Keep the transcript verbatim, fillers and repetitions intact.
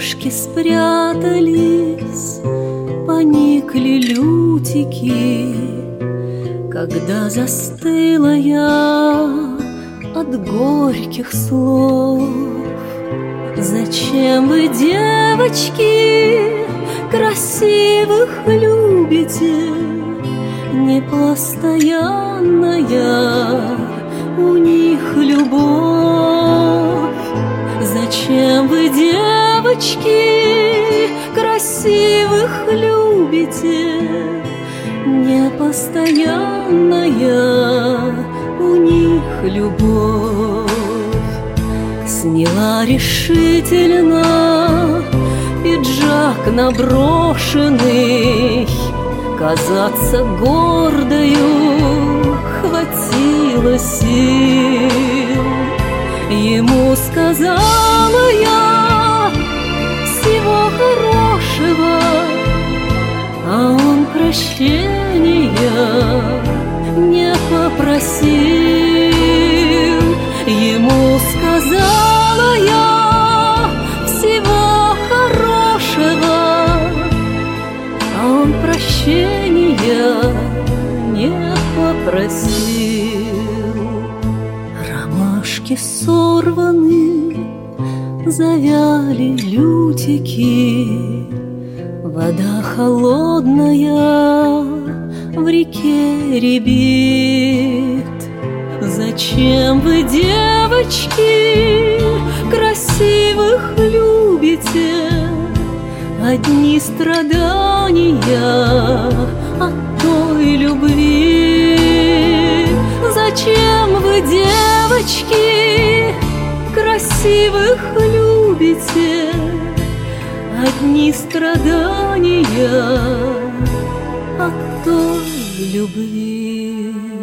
Ладошки спрятались, поникли лютики, когда застыла я от горьких слов. Зачем вы, девочки, красивых любите? Непостоянная у них любовь. Зачем вы, девочки, красивых любите? Непостоянная у них любовь. Сняла решительно пиджак наброшенный, казаться гордою хватило сил. Ему сказала я всего хорошего, а он прощения не попросил. Ему сказала я всего хорошего, а он прощения не попросил. Ромашки сорваны, завяли лютики, вода холодная в реке рябит. Зачем вы, девочки, красивых любите? Одни страдания от той любви. Зачем вы, девочки, красивых любите? Одни страдания от той любви.